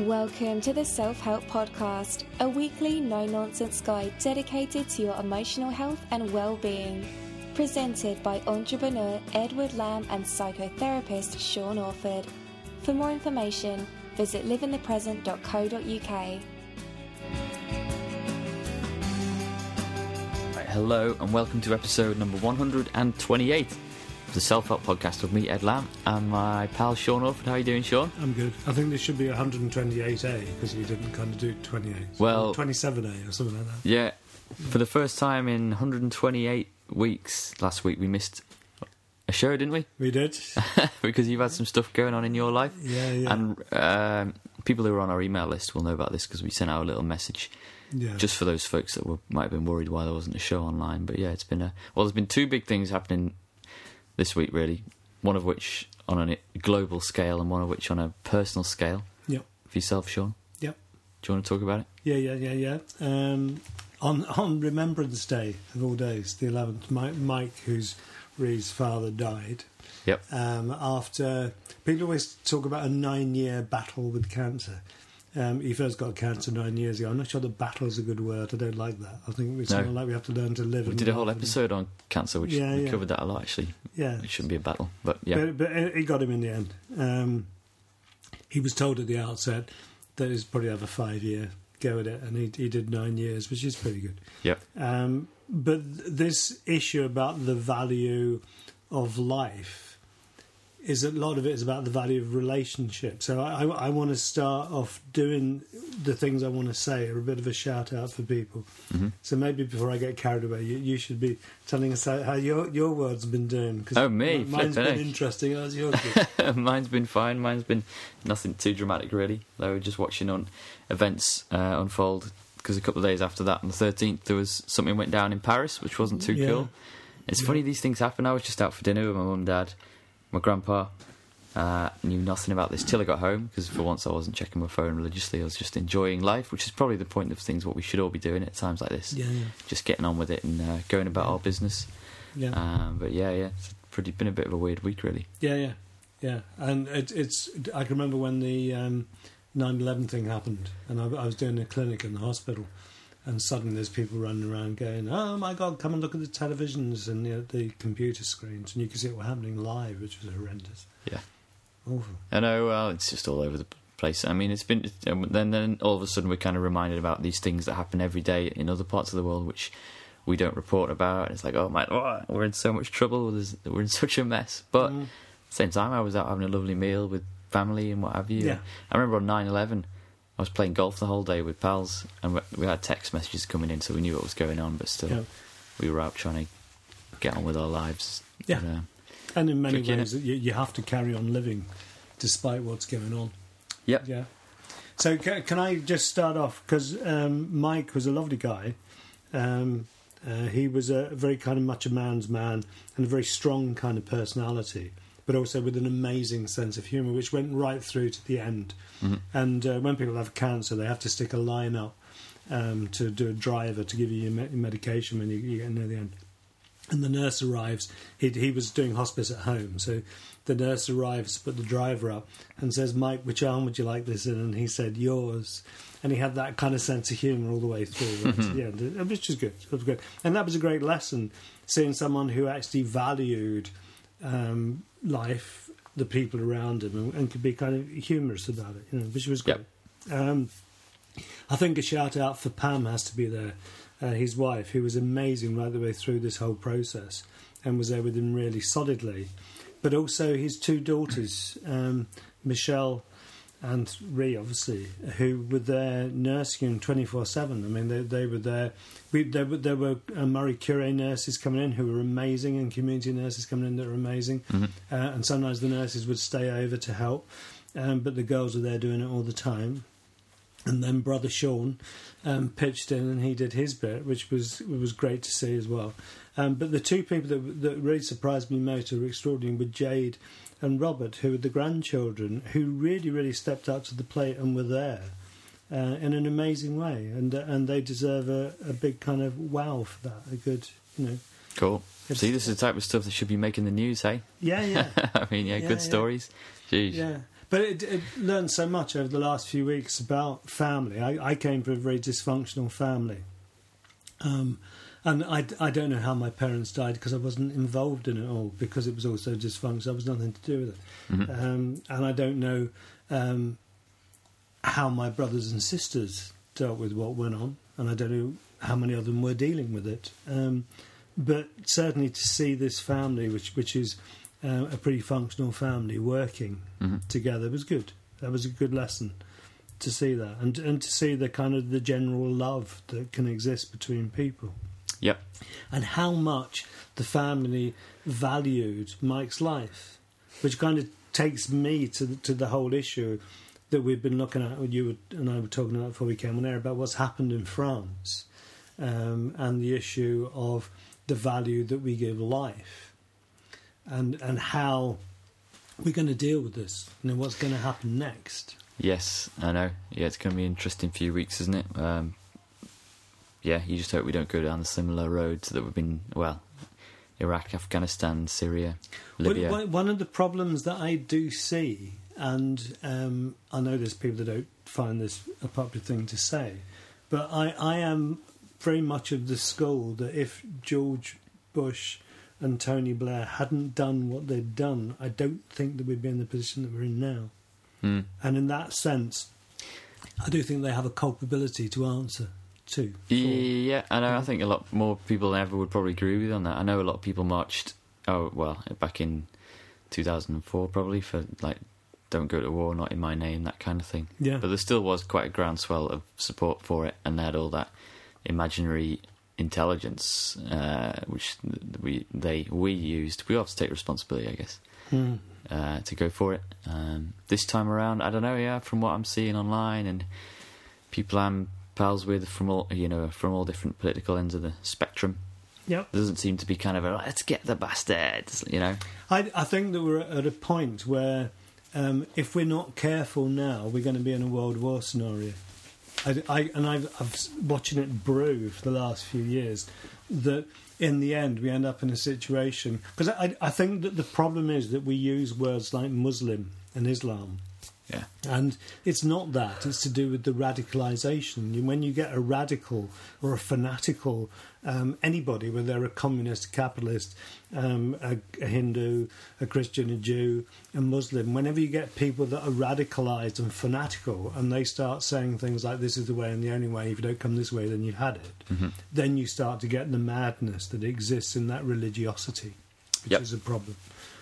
Welcome to the Self-Help Podcast, a weekly no-nonsense guide dedicated to your emotional health and well-being. Presented by entrepreneur Edward Lamb and psychotherapist Sean Orford. For more information, visit liveinthepresent.co.uk. Hello and welcome to episode number 128 of the Self-Help Podcast with me, Ed Lamb, and my pal Sean Orford. How are you doing, Sean? I'm good. I think this should be 128A because we didn't kind of do 28. Well, 27A or something like that. Yeah, for the first time in 128 weeks, last week we missed a show, didn't we? We did. Because you've had some stuff going on in your life. Yeah. And people who are on our email list will know about this because we sent out a little message. Yeah. Just for those folks that might have been worried why there wasn't a show online. But yeah, it's been there's been two big things happening this week, really. One of which on a global scale and one of which on a personal scale. Yep. For yourself, Sean? Yep. Do you want to talk about it? Yeah. On Remembrance Day of all days, the 11th, Mike, who's Ree's father, died. Yep. After people always talk about a 9-year battle with cancer. He first got cancer 9 years ago. I'm not sure that battle is a good word. I don't like that. I think it's more like we have to learn to live. We did a whole episode on cancer, which we covered that a lot, actually. Yeah. It shouldn't be a battle, but yeah. But it got him in the end. He was told at the outset that he'd probably have a 5-year go at it, and he did 9 years, which is pretty good. Yep. But this issue about the value of life is a lot of it is about the value of relationships. So I want to start off doing the things I want to say are a bit of a shout out for people. Mm-hmm. So maybe before I get carried away, you should be telling us how your word's been doing. Mine's been interesting. How's yours been? Mine's been fine. Mine's been nothing too dramatic, really. Though just watching on events unfold. Because a couple of days after that, on the 13th, there was something went down in Paris, which wasn't too cool. It's funny these things happen. I was just out for dinner with my mum and dad. My grandpa knew nothing about this till I got home, because for once I wasn't checking my phone religiously. I was just enjoying life, which is probably the point of things, what we should all be doing at times like this. Yeah. Just getting on with it and going about our business. Yeah. But it's been a bit of a weird week, really. Yeah. And it's I can remember when the 9/11 thing happened, and I was doing a clinic in the hospital, and suddenly there's people running around going, "Oh my God, come and look at the televisions and the computer screens," and you could see it were happening live, which was horrendous. Yeah, awful. I know. Well, it's just all over the place. I mean, it's been then all of a sudden we're kind of reminded about these things that happen every day in other parts of the world, which we don't report about. And it's like, oh my, we're in so much trouble. We're in such a mess. But at the same time, I was out having a lovely meal with family and what have you. Yeah. I remember on 9/11. I was playing golf the whole day with pals, and we had text messages coming in, so we knew what was going on, but still, we were out trying to get on with our lives. Yeah, and in many tricky, ways, you have to carry on living despite what's going on. Yep. Yeah. So can I just start off, because Mike was a lovely guy. He was a very kind of much a man's man and a very strong kind of personality, but also with an amazing sense of humour, which went right through to the end. Mm-hmm. And when people have cancer, they have to stick a line up to do a driver to give you your medication when you get near the end. And the nurse arrives. He was doing hospice at home, so the nurse arrives to put the driver up and says, "Mike, which arm would you like this in?" And he said, "Yours." And he had that kind of sense of humour all the way through. Right? To the end, which was good. It was good. And that was a great lesson, seeing someone who actually valued life, the people around him, and could be kind of humorous about it, which was great. Yep. I think a shout out for Pam has to be there, his wife, who was amazing right the way through this whole process and was there with him really solidly. But also his two daughters, Michelle and Ree, obviously, who were there nursing him 24/7. I mean, they were there. There were Marie Curie nurses coming in who were amazing, and community nurses coming in that were amazing. Mm-hmm. And sometimes the nurses would stay over to help, but the girls were there doing it all the time. And then Brother Sean pitched in, and he did his bit, which was great to see as well. But the two people that really surprised me most were extraordinary were Jade and Robert, who were the grandchildren, who really, really stepped up to the plate and were there in an amazing way. And they deserve a big kind of wow for that. A good, Cool. See, this is the type of stuff that should be making the news, hey? Yeah. I mean, good stories. Jeez. Yeah. But it learned so much over the last few weeks about family. I came from a very dysfunctional family. And I don't know how my parents died because I wasn't involved in it all, because it was all so dysfunctional. There was nothing to do with it. Mm-hmm. And I don't know how my brothers and sisters dealt with what went on, and I don't know how many of them were dealing with it. But certainly to see this family, which is a pretty functional family, working together was good. That was a good lesson to see that, and to see the kind of the general love that can exist between people. Yep. And how much the family valued Mike's life, which kind of takes me to the whole issue that we've been looking at, you and I were talking about before we came on air, about what's happened in France, and the issue of the value that we give life, and how we're going to deal with this, and what's going to happen next. Yes, I know. Yeah, it's going to be an interesting few weeks, isn't it? Yeah, you just hope we don't go down the similar roads that we've been, Iraq, Afghanistan, Syria, Libya. One of the problems that I do see, and I know there's people that don't find this a popular thing to say, but I am very much of the school that if George Bush and Tony Blair hadn't done what they'd done, I don't think that we'd be in the position that we're in now. Mm. And in that sense, I do think they have a culpability to answer to. Yeah, I know. I think a lot more people than ever would probably agree with you on that. I know a lot of people marched, back in 2004 probably, for, like, don't go to war, not in my name, that kind of thing. Yeah. But there still was quite a groundswell of support for it, and they had all that imaginary intelligence, which we used. We have to take responsibility, I guess, to go for it. This time around, I don't know. Yeah, from what I'm seeing online and people I'm pals with from all different political ends of the spectrum, there doesn't seem to be kind of a let's get the bastards. I think that we're at a point where if we're not careful now, we're going to be in a World War scenario. I've watching it brew for the last few years, that in the end we end up in a situation, because I think that the problem is that we use words like Muslim and Islam. Yeah. And it's not that, it's to do with the radicalisation. When you get a radical or a fanatical, anybody, whether they're a communist, a capitalist, a Hindu, a Christian, a Jew, a Muslim, whenever you get people that are radicalised and fanatical and they start saying things like this is the way and the only way, if you don't come this way then you've had it, then you start to get the madness that exists in that religiosity, which is a problem.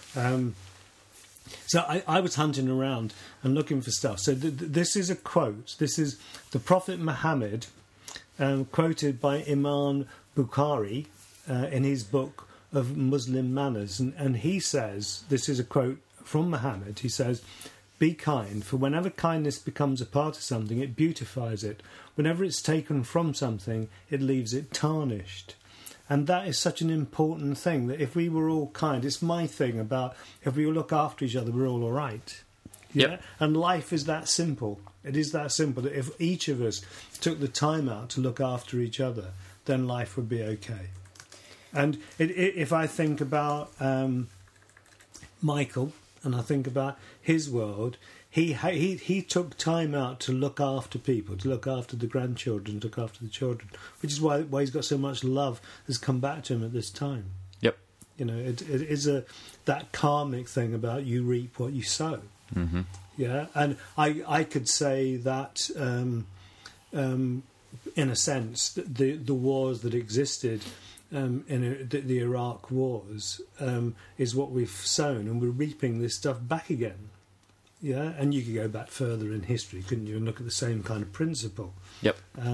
So I was hunting around and looking for stuff. So this is a quote. This is the Prophet Muhammad, quoted by Imam Bukhari in his book of Muslim Manners. And he says, this is a quote from Muhammad, he says, "Be kind, for whenever kindness becomes a part of something, it beautifies it. Whenever it's taken from something, it leaves it tarnished." And that is such an important thing, that if we were all kind, it's my thing about if we all look after each other, we're all right. Yeah? Yep. And life is that simple. It is that simple, that if each of us took the time out to look after each other, then life would be okay. And if I think about Michael, and I think about his world, he took time out to look after people, to look after the grandchildren, to look after the children, which is why he's got so much love has come back to him at this time. Yep. It is that karmic thing about you reap what you sow. Mm-hmm. Yeah, and I could say that in a sense the wars that existed in the Iraq wars is what we've sown, and we're reaping this stuff back again. Yeah, and you could go back further in history, couldn't you, and look at the same kind of principle. Yep.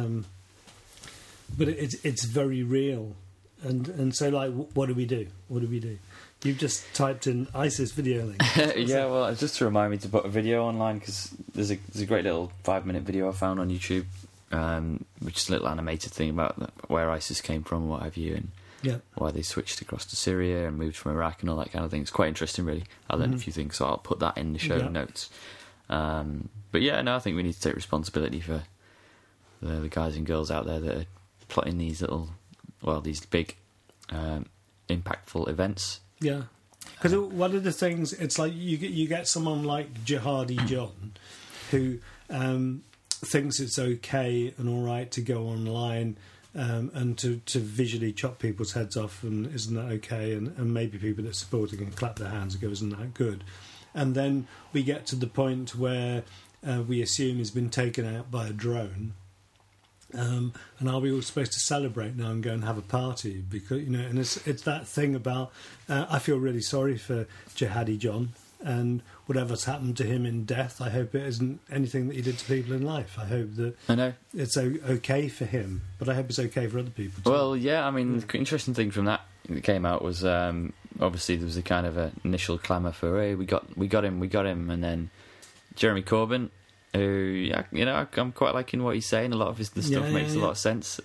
But it's very real, and so like, what do we do? What do we do? You've just typed in ISIS video link. Yeah, well, just to remind me to put a video online, because there's a great little 5-minute video I found on YouTube, which is a little animated thing about where ISIS came from and what have you, and why they switched across to Syria and moved from Iraq and all that kind of thing. It's quite interesting, really. I learned a few things, so I'll put that in the show notes. But yeah, no, I think we need to take responsibility for the guys and girls out there that are plotting these big, impactful events. Yeah. Because one of the things, it's like you get someone like Jihadi John, who thinks it's okay and all right to go online and to visually chop people's heads off, and isn't that okay? And maybe people that support it can clap their hands and go, isn't that good? And then we get to the point where we assume he's been taken out by a drone. And are we all supposed to celebrate now and go and have a party? Because and it's that thing about I feel really sorry for Jihadi John, and whatever's happened to him in death, I hope it isn't anything that he did to people in life. I hope that it's okay for him, but I hope it's okay for other people too. Well, yeah, I mean, the interesting thing from that came out was obviously there was a kind of an initial clamour for, hey, we got him, and then Jeremy Corbyn, who, I'm quite liking what he's saying. A lot of the stuff makes a lot of sense.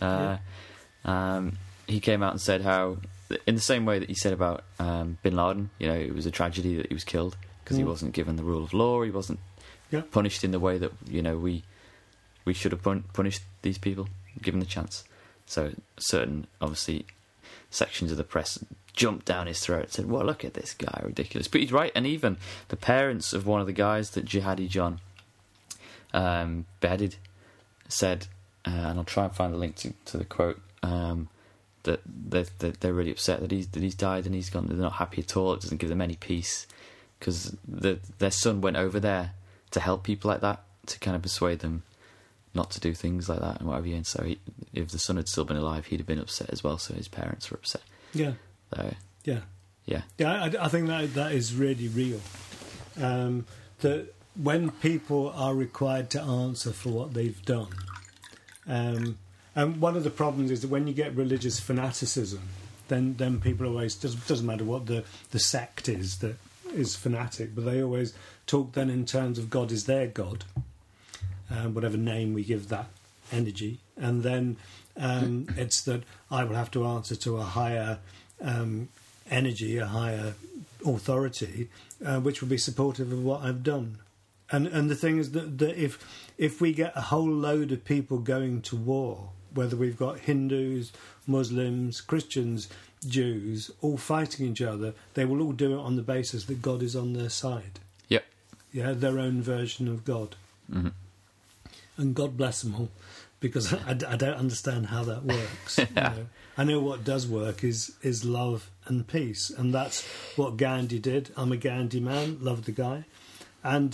He came out and said how, in the same way that he said about Bin Laden, it was a tragedy that he was killed because he wasn't given the rule of law. He wasn't punished in the way that we should have punished these people, given the chance. So certain, obviously, sections of the press jumped down his throat and said, "Well, look at this guy, ridiculous." But he's right, and even the parents of one of the guys that Jihadi John beheaded said, and I'll try and find the link to the quote, that they're really upset that he's died and he's gone. They're not happy at all. It doesn't give them any peace because their son went over there to help people like that, to kind of persuade them not to do things like that and whatever. And so if the son had still been alive, he'd have been upset as well. So his parents were upset. Yeah. So, yeah. I think that is really real. That when people are required to answer for what they've done, and one of the problems is that when you get religious fanaticism, then people always, doesn't matter what the sect is that is fanatic, but they always talk then in terms of God is their God, whatever name we give that energy, and then it's that I will have to answer to a higher energy, a higher authority, which will be supportive of what I've done. And the thing is that if we get a whole load of people going to war, whether we've got Hindus, Muslims, Christians, Jews, all fighting each other, they will all do it on the basis that God is on their side. Yep. Yeah, their own version of God. Mm-hmm. And God bless them all, because I don't understand how that works. I know what does work is love and peace, and that's what Gandhi did. I'm a Gandhi man, love the guy. And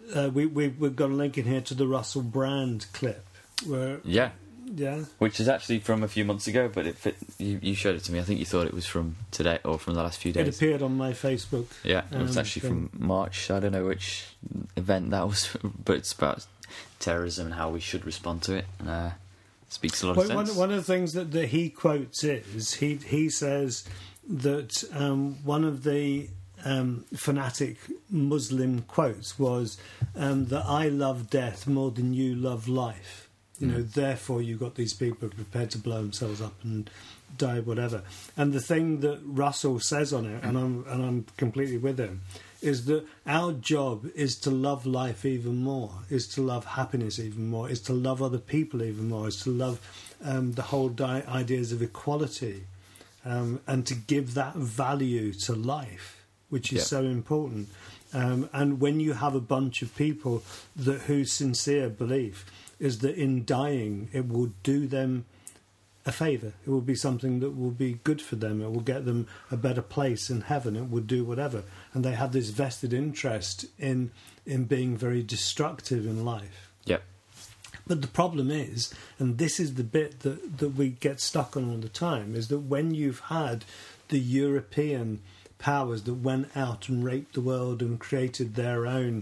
we've got a link in here to the Russell Brand clip. Where, yeah. Which is actually from a few months ago, but you showed it to me. I think you thought it was from today or from the last few days. It appeared on my Facebook. Yeah, it was actually from March. I don't know which event that was, but it's about terrorism and how we should respond to it. Speaks a lot of sense. One of the things that he quotes is he says that one of the fanatic Muslim quotes was that I love death more than you love life. Therefore you've got these people prepared to blow themselves up and die, whatever. And the thing that Russell says on it, and I'm completely with him, is that our job is to love life even more, is to love happiness even more, is to love other people even more, is to love the whole ideas of equality, and to give that value to life, which is so important. And when you have a bunch of people whose sincere belief is that in dying it will do them a favour, it will be something that will be good for them, it will get them a better place in heaven, it will do whatever, and they have this vested interest in being very destructive in life. Yep. But the problem is, and this is the bit that we get stuck on all the time, is that when you've had the European powers that went out and raped the world and created their own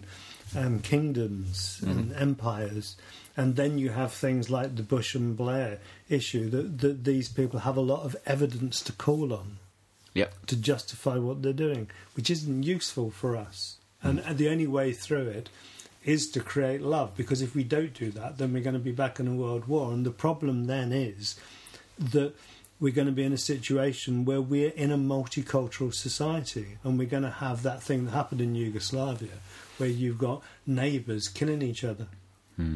kingdoms and empires, and then you have things like the Bush and Blair issue that these people have a lot of evidence to call on to justify what they're doing, which isn't useful for us. And the only way through it is to create love, because if we don't do that, then we're going to be back in a world war. And the problem then is that we're going to be in a situation where we're in a multicultural society, and we're going to have that thing that happened in Yugoslavia, where you've got neighbours killing each other.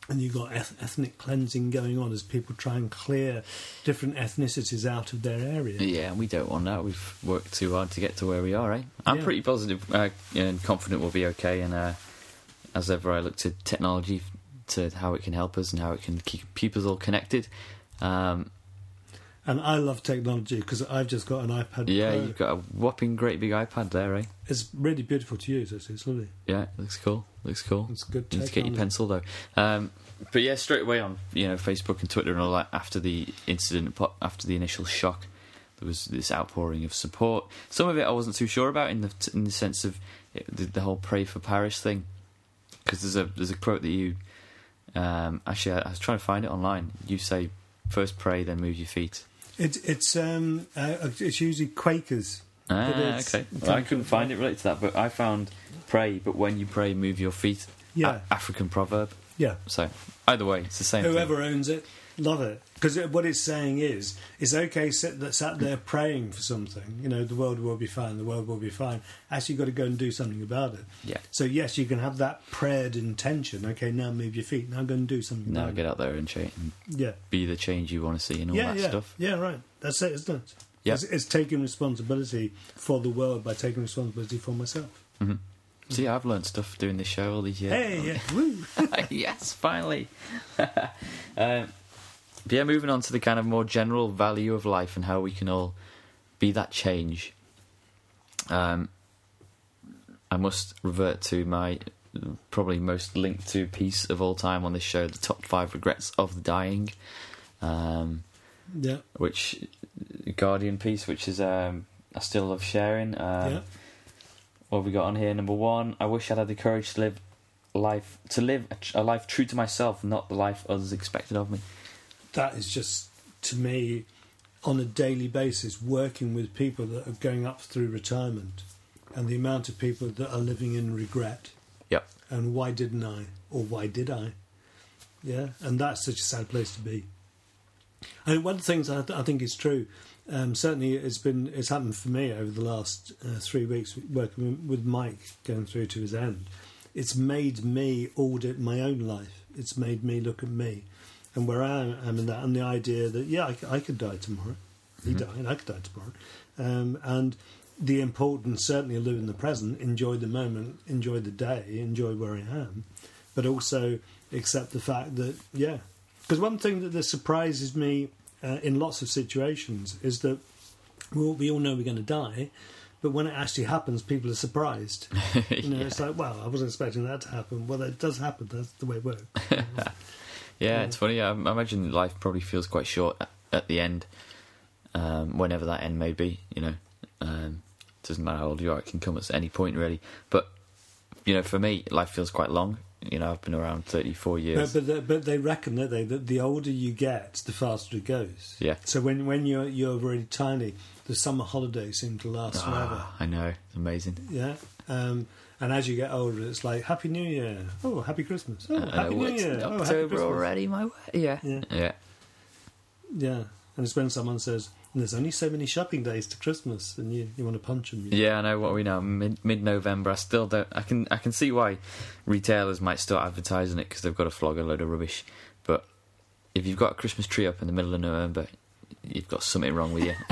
And you've got ethnic cleansing going on as people try and clear different ethnicities out of their area. Yeah, and we don't want that. We've worked too hard to get to where we are, eh? I'm pretty positive and confident we'll be okay. And as ever, I look to technology to how it can help us and how it can keep us all connected. And I love technology because I've just got an iPad Yeah, Pro. you've got a whopping great big iPad there, eh? It's really beautiful to use, actually. It's lovely. Yeah, it looks cool. It's good You need to get your pencil, though. But yeah, straight away on Facebook and Twitter and all that, after the incident, after the initial shock, there was this outpouring of support. Some of it I wasn't too sure about in the sense of the whole Pray for Paris thing. Because there's a quote that you... actually, I was trying to find it online. You say, first pray, then move your feet. It's usually Quakers. Okay. Well, I couldn't find it related to that, but I found pray, but when you pray, move your feet. Yeah. African proverb. Yeah. So, either way, it's the same Whoever thing. owns it, love it. Because what it's saying is, it's okay sat there praying for something. The world will be fine, the world will be fine. Actually, you've got to go and do something about it. Yeah. So, yes, you can have that prayed intention. Okay, now move your feet. Now go and do something Now about it. get out there and be the change you want to see and all that stuff. Yeah, right. That's it, isn't it? Yeah. It's taking responsibility for the world by taking responsibility for myself. Mm-hmm. See, I've learned stuff doing this show all these years. Hey, yeah, woo! Yes, finally. But yeah, moving on to the kind of more general value of life and how we can all be that change. I must revert to my probably most linked to piece of all time on this show, the top 5 regrets of the dying. Which Guardian piece, which is I still love sharing. What have we got on here? Number 1, I wish I'd had the courage to live a life true to myself, not the life others expected of me. That is just, to me, on a daily basis, working with people that are going up through retirement, and the amount of people that are living in regret. Yep. And why didn't I? Or why did I? Yeah, and that's such a sad place to be. And one of the things I think is true, certainly it's happened for me over the last 3 weeks working with Mike going through to his end. It's made me audit my own life. It's made me look at me and where I am in that, and the idea that I could die tomorrow. He died, I could die tomorrow, and the importance certainly of living the present, enjoy the moment, enjoy the day, enjoy where I am, but also accept the fact that because one thing that surprises me in lots of situations is that we all know we're going to die, but when it actually happens, people are surprised. It's like, well, I wasn't expecting that to happen. Well, it does happen. That's the way it works. It's funny. I imagine life probably feels quite short at the end, whenever that end may be. Doesn't matter how old you are; it can come at any point, really. But for me, life feels quite long. I've been around 34 years. But they reckon that the older you get, the faster it goes. Yeah. So when you're really tiny, the summer holidays seem to last forever. I know, it's amazing. Yeah. And as you get older, it's like Happy New Year. Oh, Happy Christmas. Oh, Happy New Year. October Happy Christmas. already, my way. Yeah. And it's when someone says, there's only so many shopping days to Christmas, and you want to punch them. Yeah, I know. What are we now? Mid-November. I still don't. I can see why retailers might start advertising it because they've got to flog a load of rubbish. But if you've got a Christmas tree up in the middle of November, you've got something wrong with you.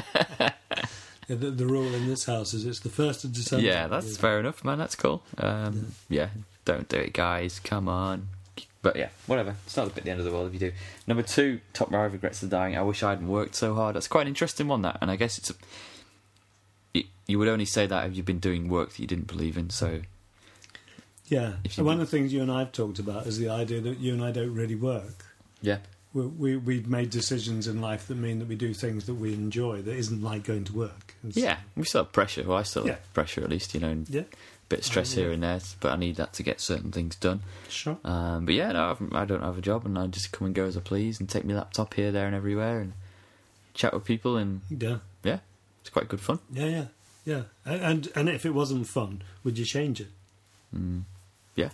The rule in this house is it's the 1st of December. Yeah, that's fair enough, man. That's cool. Don't do it, guys. Come on. But yeah, whatever. It's not the end of the world if you do. Number 2, top 5 regrets of dying. I wish I hadn't worked so hard. That's quite an interesting one, that. And I guess you would only say that if you've been doing work that you didn't believe in. So yeah, one of the things you and I have talked about is the idea that you and I don't really work. Yeah. We've made decisions in life that mean that we do things that we enjoy, that isn't like going to work. Yeah, we still have pressure. Well, I still have pressure, at least, and bit of stress here and there, but I need that to get certain things done. Sure. But yeah, no, I don't have a job, and I just come and go as I please, and take my laptop here, there, and everywhere, and chat with people, and it's quite good fun. Yeah. And if it wasn't fun, would you change it? Yeah.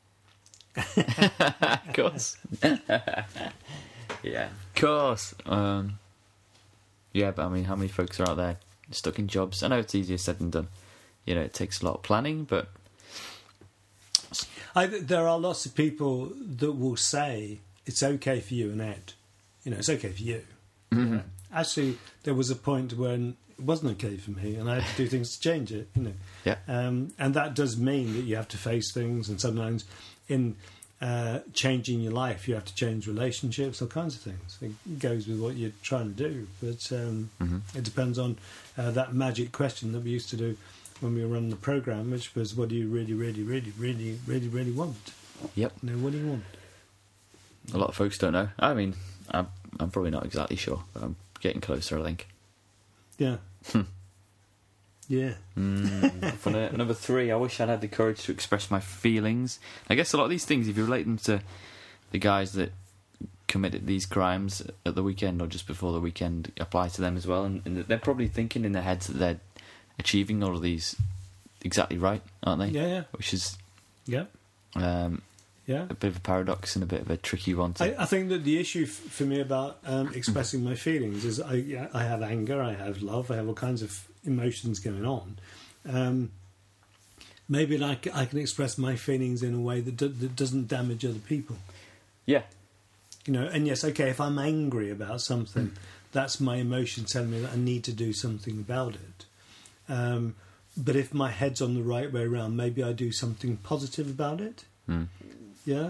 Of course. Yeah, of course. Yeah, but I mean, how many folks are out there stuck in jobs? I know it's easier said than done. It takes a lot of planning, but There are lots of people that will say it's okay for you and Ed. It's okay for you. Mm-hmm. Actually, there was a point when it wasn't okay for me, and I had to do things to change it. Yeah. And that does mean that you have to face things, and sometimes in changing your life, you have to change relationships, all kinds of things. It goes with what you're trying to do, but it depends on that magic question that we used to do when we were running the program, which was, what do you really, really, really, really, really, really want? Yep. What do you want? A lot of folks don't know. I mean, I'm probably not exactly sure, but I'm getting closer, I think. Yeah. Yeah. For number 3, I wish I'd had the courage to express my feelings. I guess a lot of these things, if you relate them to the guys that committed these crimes at the weekend or just before the weekend, apply to them as well. And they're probably thinking in their heads that they're achieving all of these exactly right, aren't they? Yeah. Which is yeah. A bit of a paradox and a bit of a tricky one. I think that the issue for me about expressing my feelings is I have anger, I have love, I have all kinds of emotions going on. Maybe I can express my feelings in a way that doesn't damage other people. Yeah. And yes, okay, if I'm angry about something, that's my emotion telling me that I need to do something about it. But if my head's on the right way around, maybe I do something positive about it. Yeah.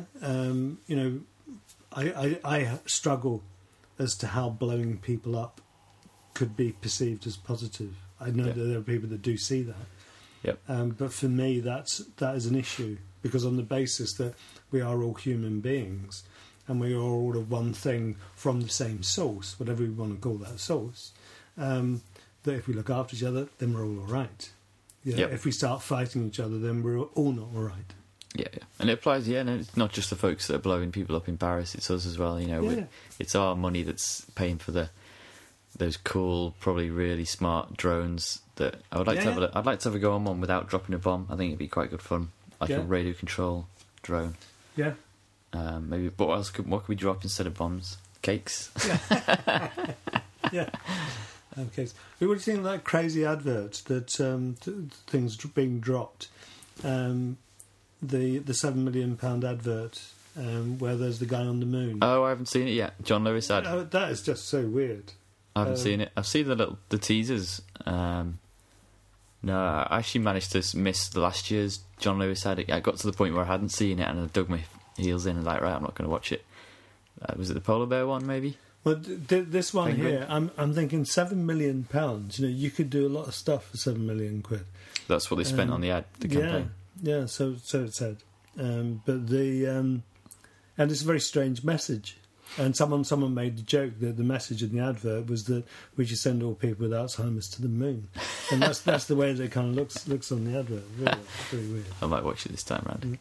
I struggle as to how blowing people up could be perceived as positive. I know that there are people that do see that. Yep. But for me, that is an issue, because on the basis that we are all human beings and we are all of one thing from the same source, whatever we want to call that source, that if we look after each other, then we're all right. Yeah. Yep. If we start fighting each other, then we're all not all right. Yeah, and it applies. Yeah, no, it's not just the folks that are blowing people up in Paris; it's us as well. It's our money that's paying for those cool, probably really smart drones. That I would like to have. I'd like to have a go on one without dropping a bomb. I think it'd be quite good fun, like a radio control drone. Yeah. Maybe. But what could we drop instead of bombs? Cakes. Yeah. Yeah. Okay. What do you think of that crazy advert that things being dropped? The £7 million advert where there's the guy on the moon. Oh, I haven't seen it yet. John Lewis ad. That is just so weird. I haven't seen it. I've seen the teasers. No, I actually managed to miss the last year's John Lewis ad. I got to the point where I hadn't seen it and I dug my heels in and right, I'm not going to watch it. Was it the polar bear one, maybe? Well, this one here, I'm thinking £7 million. You could do a lot of stuff for £7 million. That's what they spent on the ad, the campaign. Yeah, so it said. But and it's a very strange message. And someone made the joke that the message in the advert was that we should send all people with Alzheimer's to the moon, and that's the way that it kind of looks on the advert. Really, very weird. I might watch it this time round.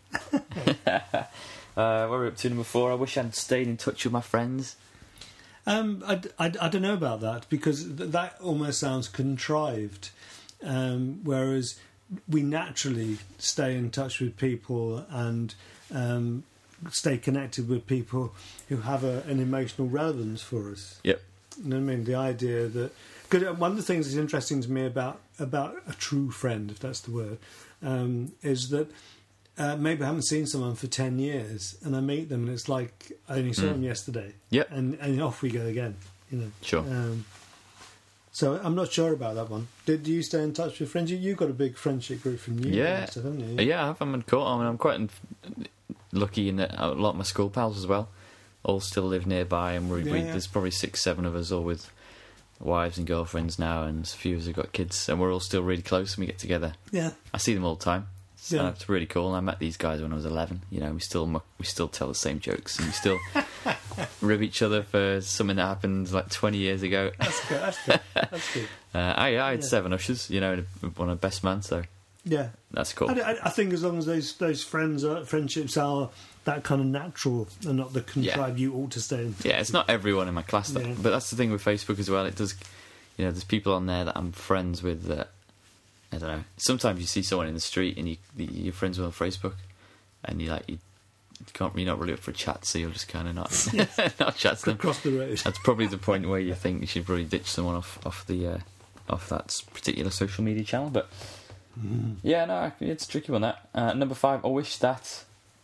We're up to number 4. I wish I'd stayed in touch with my friends. I don't know about that, because that almost sounds contrived, whereas we naturally stay in touch with people and stay connected with people who have an emotional relevance for us. Yep. You know what I mean? The idea that... Because one of the things that's interesting to me about a true friend, if that's the word, is that maybe I haven't seen someone for 10 years and I meet them and it's like I only saw them yesterday. Yep. And off we go again. Sure. So I'm not sure about that one. Do you stay in touch with friends? You've got a big friendship group from uni and stuff, haven't you? Yeah, I have. I'm quite lucky in that a lot of my school pals as well all still live nearby, and there's probably 6-7 of us all with wives and girlfriends now, and a few of us have got kids, and we're all still really close and we get together. Yeah. I see them all the time. Yeah. It's really cool. And I met these guys when I was 11. We still tell the same jokes, and we still rib each other for something that happened like 20 years ago. That's good. That's good. I had 7 ushers, one of best man, so yeah, that's cool. I think as long as those friendships are that kind of natural and not the contrived, you ought to stay in touch. Yeah, it's not everyone in my class, but that's the thing with Facebook as well. It does, there's people on there that I'm friends with that. I don't know. Sometimes you see someone in the street and you're friends with on Facebook, and you're not really up for a chat, so you'll just kind of not chat to them. Across the road. That's probably the point where you think you should probably ditch someone off that particular social media channel. But yeah, no, it's a tricky one. That number 5. I wish that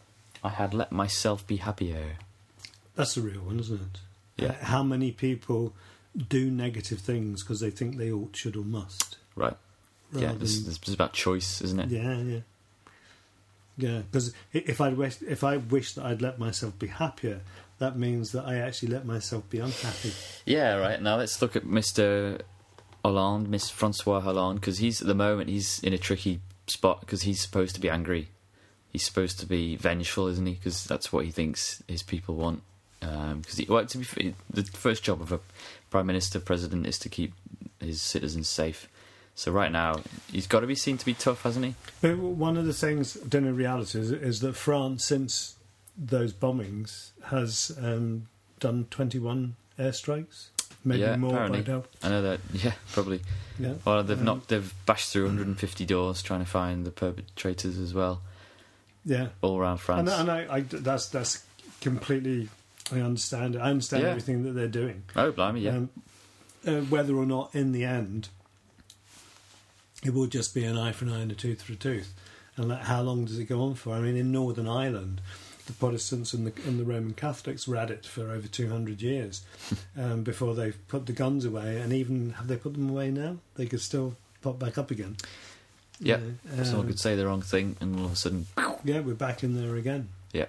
I had let myself be happier. That's the real one, isn't it? Yeah. How many people do negative things because they think they ought, should, or must? Right. Yeah, it's about choice, isn't it? Yeah. Yeah, because if I wish that I'd let myself be happier, that means that I actually let myself be unhappy. Yeah, right. Now let's look at Mr. Hollande, Miss Francois Hollande, because at the moment he's in a tricky spot because he's supposed to be angry. He's supposed to be vengeful, isn't he? Because that's what he thinks his people want. The first job of a prime minister, president, is to keep his citizens safe. So right now, he's got to be seen to be tough, hasn't he? But one of the things, in reality, is that France, since those bombings, has done 21 airstrikes, maybe more apparently. by now. I know that. Yeah, probably. Yeah. Well, they've bashed through 150 doors trying to find the perpetrators as well. Yeah, all around France. And I that's completely. I understand it. I understand everything that they're doing. Oh, blimey, yeah. Whether or not, in the end, it will just be an eye for an eye and a tooth for a tooth. And how long does it go on for? I mean, in Northern Ireland, the Protestants and the Roman Catholics were at it for over 200 years before they put the guns away. And even, have they put them away now? They could still pop back up again. Yeah, someone could say the wrong thing and all of a sudden... Yeah, we're back in there again. Yeah.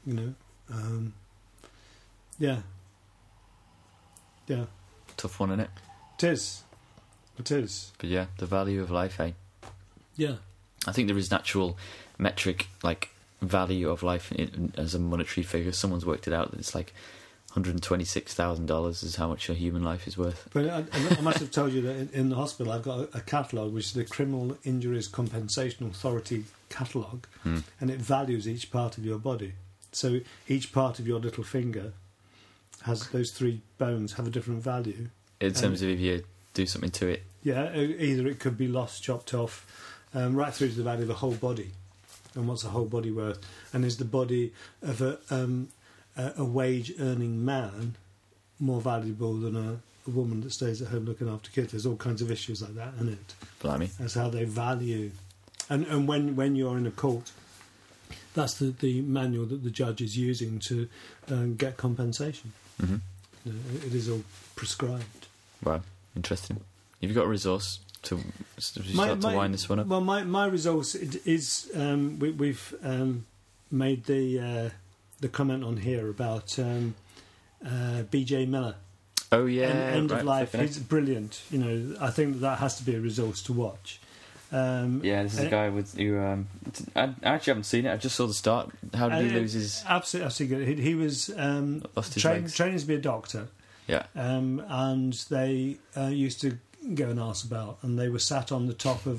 Yeah. Tough one, innit? It is. But yeah, the value of life, eh? Yeah. I think there is an actual metric, like value of life as a monetary figure. Someone's worked it out that it's like $126,000 is how much a human life is worth. But I must have told you that in the hospital I've got a catalogue, which is the Criminal Injuries Compensation Authority catalogue, and it values each part of your body. So each part of your little finger has those 3 bones have a different value. In terms of if you do something to it. Yeah, either it could be lost, chopped off, right through to the value of the whole body. And what's the whole body worth? And is the body of a wage-earning man more valuable than a woman that stays at home looking after kids? There's all kinds of issues like that, isn't it? Blimey. That's how they value. And when you're in a court, that's the manual that the judge is using to get compensation. Mm-hmm. It is all prescribed. Wow, interesting. Have you got a resource to start to wind this one up? Well, my resource is we've made the comment on here about B.J. Miller. Oh yeah, End of Life. It's brilliant. I think that has to be a resource to watch. This is a guy who I actually haven't seen it. I just saw the start. How did he lose his... Absolutely good. He was training to be a doctor. Yeah. And they used to go and ask about, and they were sat on the top of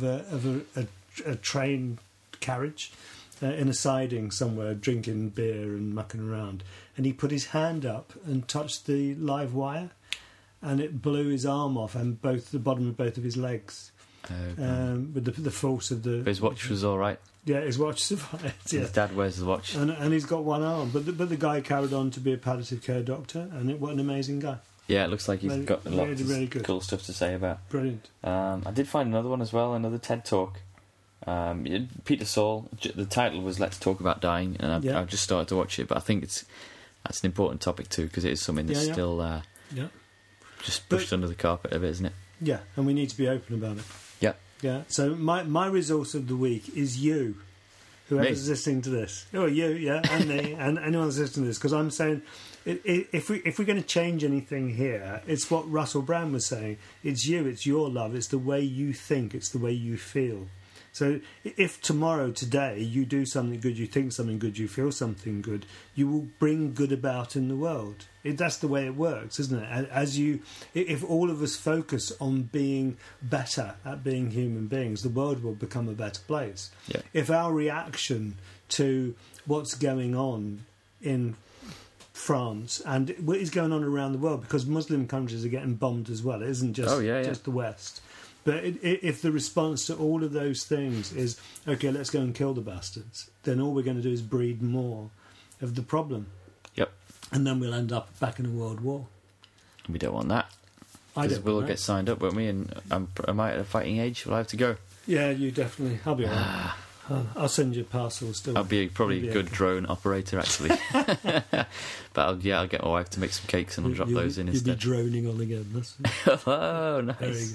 a train carriage in a siding somewhere, drinking beer and mucking around. And he put his hand up and touched the live wire, and it blew his arm off and the bottom of both of his legs. With the force of the... But his watch was all right. Yeah, his watch survived. Yeah. His dad wears the watch. And he's got one arm. But the guy carried on to be a palliative care doctor, and what an amazing guy. Yeah, it looks like he's got a lot really of cool stuff to say about. Brilliant. I did find another one as well, another TED Talk. Peter Saul, the title was Let's Talk About Dying, and I've just started to watch it, but I think that's an important topic too, because it is something that's still just pushed under the carpet a bit, isn't it? Yeah, and we need to be open about it. Yeah. Yeah, so my resource of the week is you, whoever's listening to this. Oh, you, yeah, and me, and anyone that's listening to this, because I'm saying, if we're going to change anything here, it's what Russell Brand was saying. It's you, it's your love, it's the way you think, it's the way you feel. So if today, you do something good, you think something good, you feel something good, you will bring good about in the world. That's the way it works, isn't it? If all of us focus on being better at being human beings, the world will become a better place. Yeah. If our reaction to what's going on in France and what is going on around the world, because Muslim countries are getting bombed as well, it isn't just just the West. But if the response to all of those things is, okay, let's go and kill the bastards, then all we're going to do is breed more of the problem. Yep. And then we'll end up back in a world war. We don't want that. Because we'll get signed up, won't we? And am I at a fighting age? Will I have to go? Yeah, you definitely. I'll be all right. I'll send you a parcel still. I'll be probably a good drone operator, actually. But I'll get my wife to make some cakes and I'll drop those in instead. You'll be droning on again. Oh, nice.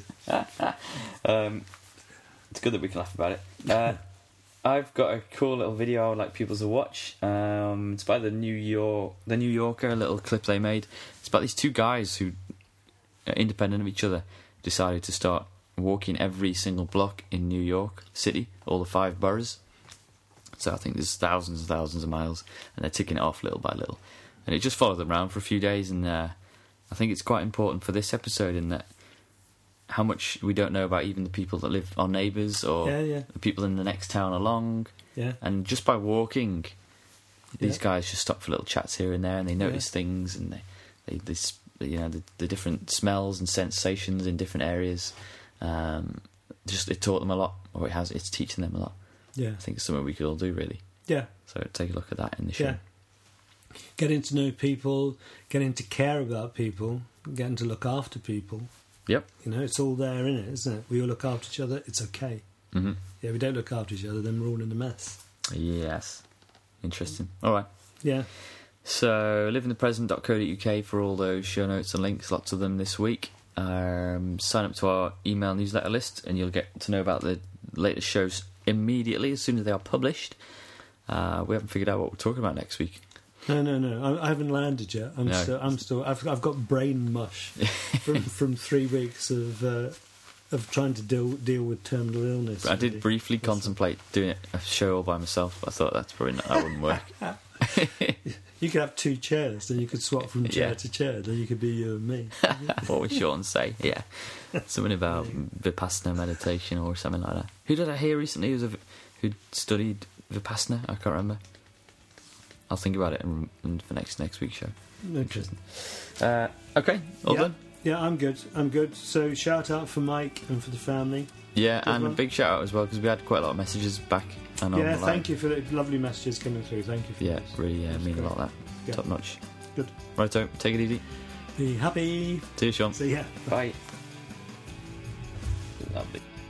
It's good that we can laugh about it. I've got a cool little video I would like people to watch. It's by the New Yorker, a little clip they made. It's about these two guys who, independent of each other, decided to start walking every single block in New York City, all the 5 boroughs. So I think there's thousands and thousands of miles, and they're ticking it off little by little. And it just followed them around for a few days, and I think it's quite important for this episode in that how much we don't know about even the people that live, our neighbours, or the people in the next town along. Yeah. And just by walking, these guys just stop for little chats here and there, and they notice things, and they the different smells and sensations in different areas. Just it taught them a lot, or it's teaching them a lot. Yeah, I think it's something we could all do, really. Yeah. So take a look at that in the show. Yeah. Getting to know people, getting to care about people, getting to look after people. Yep. It's all there in it, isn't it? We all look after each other. It's okay. Mm-hmm. Yeah, we don't look after each other, then we're all in a mess. Yes. Interesting. All right. Yeah. So livingthepresent.co.uk for all those show notes and links. Lots of them this week. Sign up to our email newsletter list, and you'll get to know about the latest shows immediately as soon as they are published. We haven't figured out what we're talking about next week. No. I haven't landed yet. I've got brain mush from 3 weeks of trying to deal with terminal illness. I did briefly contemplate doing a show all by myself, but I thought that wouldn't work. You could have 2 chairs, then you could swap from chair to chair, then you could be you and me. What would Sean say? Yeah. Something about Vipassana meditation or something like that. Who did I hear recently who studied Vipassana? I can't remember. I'll think about it for next week's show. Interesting. Okay, all done? Yeah, I'm good. So shout out for Mike and for the family. Yeah, and a big shout out as well, because we had quite a lot of messages back. And thank you for the lovely messages coming through. Thank you for this. Really mean a lot of that. Yeah. Top notch. Good. Righto, take it easy. Be happy. See you, Sean. See ya. Bye. Lovely.